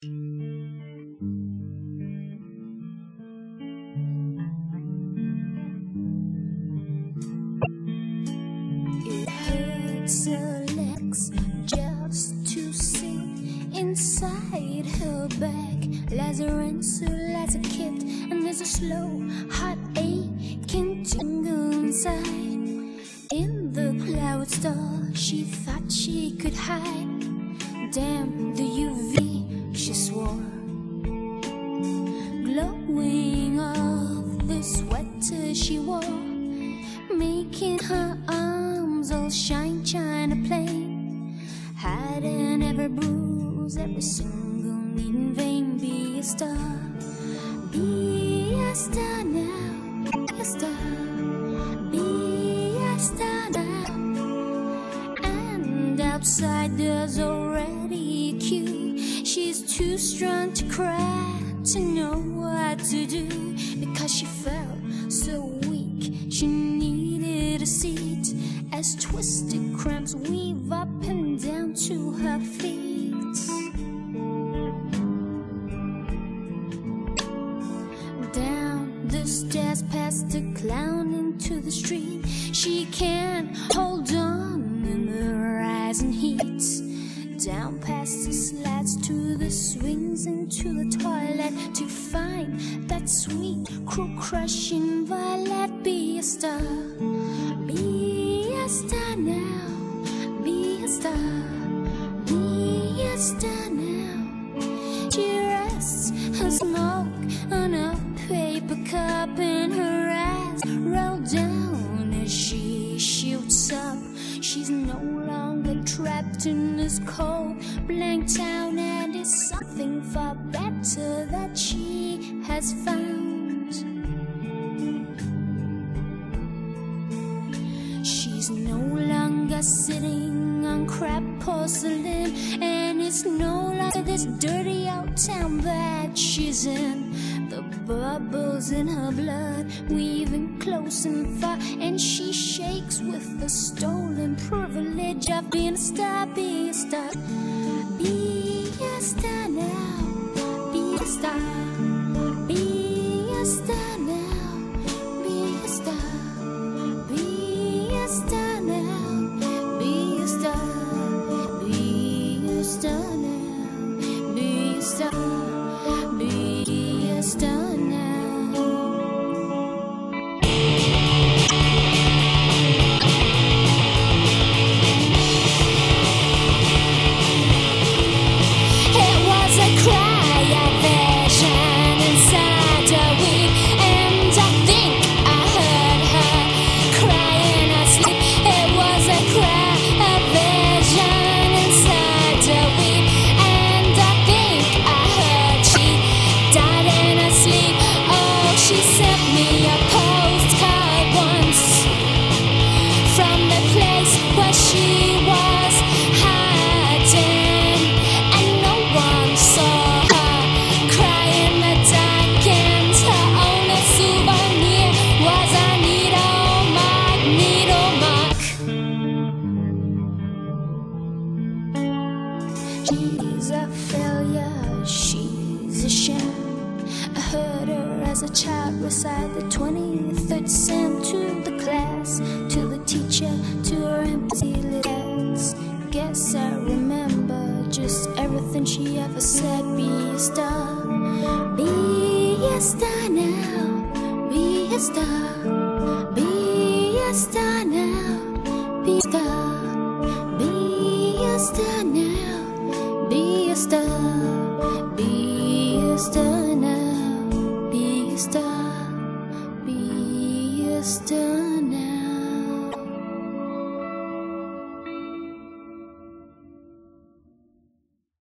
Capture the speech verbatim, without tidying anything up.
It hurts her legs just to see inside her back. Lies a ransom, lies a kid, and there's a slow heart aching tingle inside. In the cloud star, she thought she could hide. Damn the U V, she swore, glowing off the sweater she wore, making her arms all shine, China plain, hiding every bruise, every single need in vain. Be a star, be a star now, be a star, be a star now. And outside there's already a queue. She's too strong to cry, to know what to do, because she felt so weak she needed a seat, as twisted cramps weave up and down to her feet. Down the stairs past the clown into the street, she can't hold on in the rising heat. Down past the slats to the swings into the toilet to find that sweet, cruel, crushing violet. Be a star, be a star now, be a star, be a star now. She rests her smoke on a paper cup, and her eyes roll down as she shoots up. She's no longer trapped in this cold, blank town, and it's something far better that she has found. She's no longer sitting on crap porcelain, and it's no longer this dirty old town that she's in. The bubbles in her blood weaving close and far, and she shakes with the stolen privilege of being a star. Be a star, be a star now, be a star, be a star now, be a star, be a star now, be a star, be a star now, be a star, be a star now. She's a failure, she's a sham. I heard her as a child recite the twenty-third Psalm to the class, to the teacher, to her empty letters. Guess I remember just everything she ever said. Be a star, be a star now, be a star, be a star now, be a star, be a star now. Be a star, be a star now, be a star, be a star.